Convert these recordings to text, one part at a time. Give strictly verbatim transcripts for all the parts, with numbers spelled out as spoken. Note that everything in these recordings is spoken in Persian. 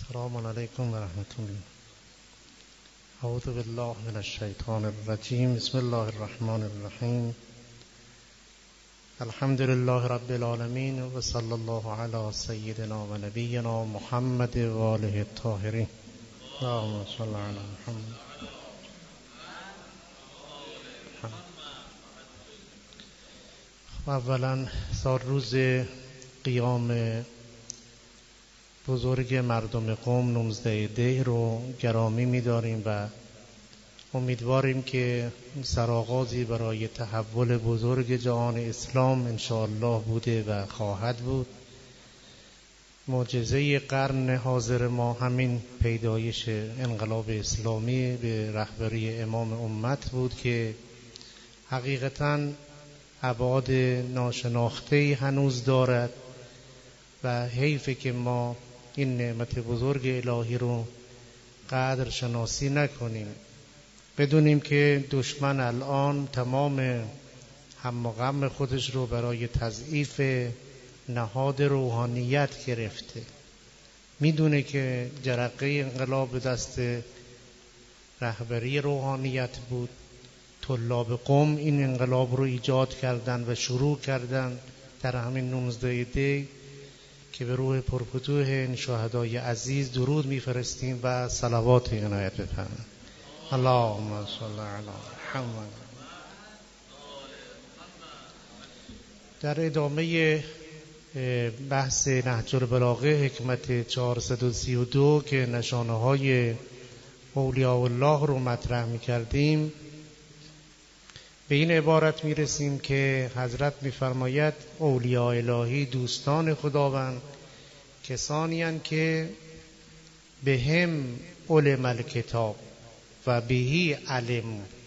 السلام علیکم و رحمت الله. اعوذ بالله من الشیطان الرجیم. بسم الله الرحمن الرحیم. الحمد لله رب العالمین و صلی الله علی سیدنا و نبینا محمد و آله الطاهرین. اللهم صل علی محمد. اولا سال روز قیام بزرگ مردم قم نوزده دی رو گرامی می‌داریم و امیدواریم که سرآغازی برای تحول بزرگ جهان اسلام انشاءالله بوده و خواهد بود. معجزه قرن حاضر ما همین پیدایش انقلاب اسلامی به رهبری امام امت بود که حقیقتاً ابعاد ناشناخته‌ای هنوز دارد و حیفه که ما این نعمت بزرگ الهی رو قدر شناسی نکنیم. بدونیم که دشمن الان تمام هم و غم خودش رو برای تضعیف نهاد روحانیت گرفته. میدونه که جرقه انقلاب به دست رهبری روحانیت بود. طلاب قم این انقلاب رو ایجاد کردن و شروع کردن در همین نوزده دی که به روح پرفتوح این شهدای عزیز درود میفرستیم و صلوات عنایت بفرمایید. اللهم صل علی محمد. در ادامه بحث نهج البلاغه حکمت چهارصد و سی و دو که نشانه های اولیاء الله رو مطرح میکردیم، به این عبارت میرسیم که حضرت میفرماید اولیاء الهی دوستان خداوند کسانی هستند که به هم علم الکتاب و بهی علم،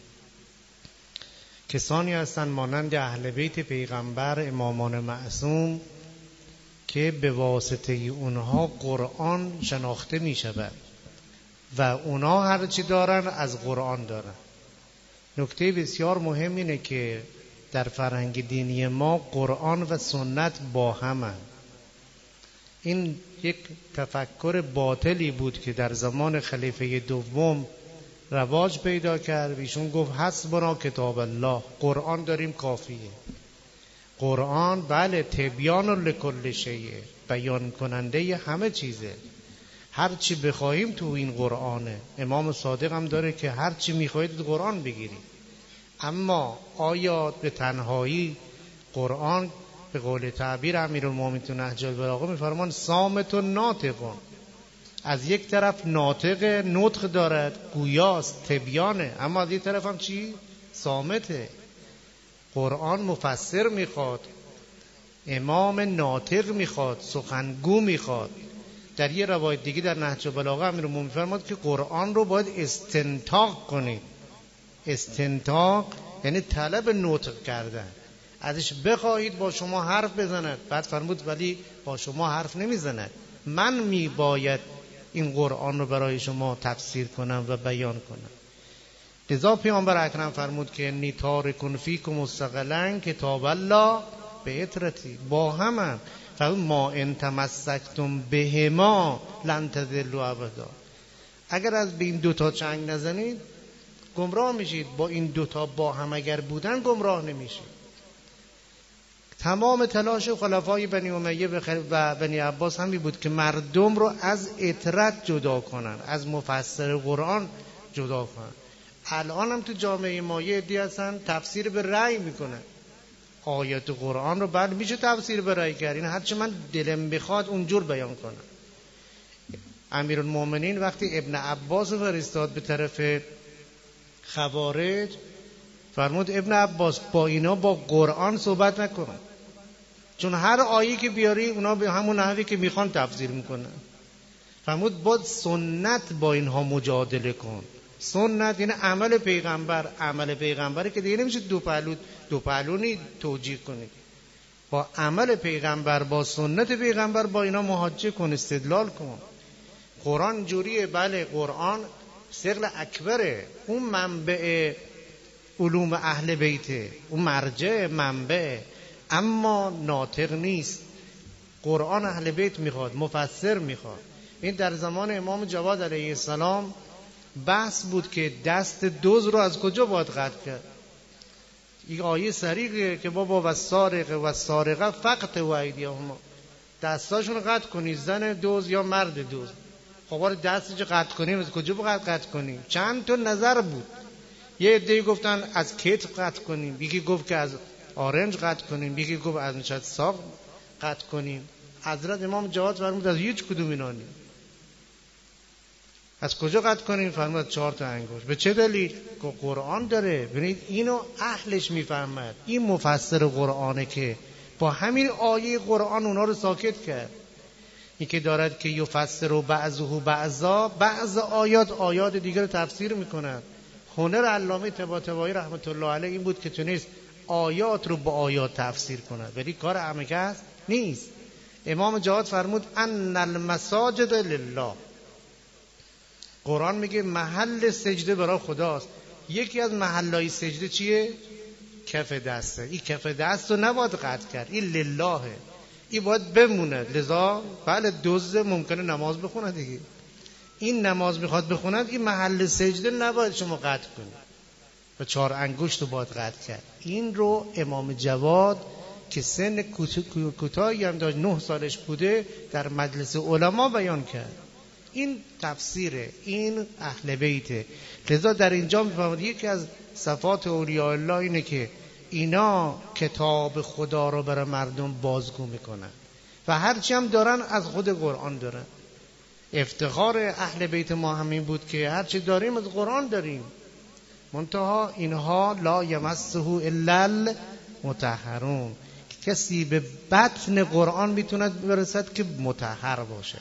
کسانی هستند مانند اهل بیت پیغمبر امامان معصوم که به واسطه اونها قرآن شناخته می شود و اونها هر چی دارن از قرآن دارن. نکته بسیار مهم اینه که در فرهنگ دینی ما قرآن و سنت با همن. این یک تفکر باطلی بود که در زمان خلیفه دوم رواج پیدا کرد. ایشون گفت حسبنا کتاب الله، قرآن داریم کافیه. قرآن بله تبیان لکل شیء، بیان کننده همه چیزه، هر چی بخواهیم تو این قرآنه. امام صادق هم داره که هر چی میخواهید قرآن بگیرید. اما آیا به تنهایی قرآن به قول تعبیر امیرالمومنین تو نهج البلاغه میفرمان صامت و ناطقون، از یک طرف ناطق نطق دارد گویاست تبیانه، اما از یک طرف هم چی؟ صامته. قرآن مفسر میخواد، امام ناطق میخواد، سخنگو میخواد. در یه روایت دیگه در نهج البلاغه امیرالمومنین میفرماد که قرآن رو باید استنطاق کنید. استنطاق یعنی طلب نطق کردن، ازش بخواهید با شما حرف بزند. بعد فرمود ولی با شما حرف نمیزند، من می باید این قرآن رو برای شما تفسیر کنم و بیان کنم. لذا پیامبر اکرم فرمود که انی تارک فیکم مستقلا کتاب الله به اطرتی، با هم فرمود ما ان تمسکتم بهما لن تضلوا ابدا. اگر از به این دوتا چنگ نزنید گمراه میشید. با این دوتا با هم اگر بودن گمراه نمیشید. تمام تلاش خلفای بنی امیه و بنی عباس همی بود که مردم رو از اطرت جدا کنن، از مفسر قرآن جدا کنن. الان هم تو جامعه ما یه عده‌ای هستن تفسیر به رأی میکنن. آیات قرآن رو بعد میشه تفسیر به رأی کرد، این هرچی من دلم بخواد اونجور بیان کنم. امیرالمومنین وقتی ابن عباس رو فرستاد به طرف خوارج فرمود ابن عباس با اینا با قرآن صحبت نکن، چون هر آیه که بیاری اونا به همون نحوی که میخوان تفسیر میکنن. فرمود با سنت با اینها مجادله کن. سنت یعنی عمل پیغمبر. عمل پیغمبر که دیگه نمیشه دو پهلو دو پهلونی توجیه کنی. با عمل پیغمبر، با سنت پیغمبر با اینا محاجه کن، استدلال کن. قرآن جوریه، بله قرآن ثقل اکبره، اون منبع علوم اهل بیته، اون مرجع منبع، اما ناطق نیست. قرآن اهل بیت میخواد، مفسر میخواد. این در زمان امام جواد علیه السلام بحث بود که دست دوز رو از کجا باید قطع کرد. این آیه صریحه که بابا و سارقه و سارقه فقط و ایدیهما، دستاشون رو قطع کنی، زن دوز یا مرد دوز. خب دستش قطع کنیم از کجا باید قطع کنیم؟ چند تا نظر بود. یه عده‌ای گفتن از کتف قطع کنیم، یکی گفت که از آرنج قطع کنیم، یکی گفت از نشاد ساق قطع کنیم. حضرت امام جواد فرمود از هیچ کدوم اینا نیست. از کجا قطع کنیم؟ فرمود چهار تا انگشت. به چه دلیل؟ که قرآن داره. ببینید اینو اهلش میفهمد. این مفسر قرآنه که با همین آیه قرآن اونا رو ساکت کرد. این که دارد که یفسر بعضه بعضا، بعض آیات آیات دیگر رو تفسیر میکنند. هنر علامه طباطبایی رحمت الله علیه این بود که تونست آیات رو با آیات تفسیر کند، ولی کار همه کس نیست. امام جواد فرمود ان المساجد لله. قرآن میگه محل سجده برای خداست. یکی از محلهای سجده چیه؟ کف دسته. این کف دست رو نباید قطع کرد، این للهه، این باید بموند. لذا بله دوز ممکنه نماز بخونه دیگه، این نماز میخواد بخوند، این محل سجده نباید شما قطع کنید و چهار انگشت رو باید قطع کرد. این رو امام جواد که سن کوتاهی هم داشت، نه سالش بوده، در مجلس علما بیان کرد. این تفسیره، این اهل بیته. لذا در اینجا میفهمید یکی از صفات اولیاء الله اینه که اینا کتاب خدا رو برای مردم بازگو میکنن و هرچی هم دارن از خود قرآن دارن. افتخار اهل بیت ما همین بود که هرچی داریم از قرآن داریم، منتها اینها لا یمسه الا المطهرون. کسی به بطن قرآن میتوند برسد که مطهر باشه،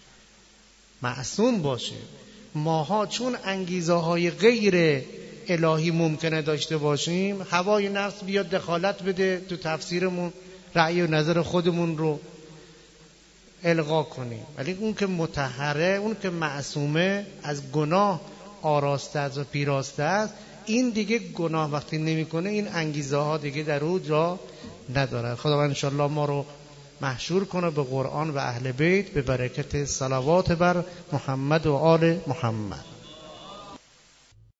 معصوم باشه. ماها چون انگیزه های غیر الهی ممکنه داشته باشیم، هوای نفس بیاد دخالت بده تو تفسیرمون، رأی و نظر خودمون رو الغا کنیم. ولی اون که مطهره، اون که معصومه، از گناه آراسته است و پیراسته است، این دیگه گناه وقتی نمیکنه این انگیزه ها دیگه در او جا نداره. خداوند انشالله ما رو محشور کنه به قرآن و اهل بیت به برکت صلوات بر محمد و آل محمد.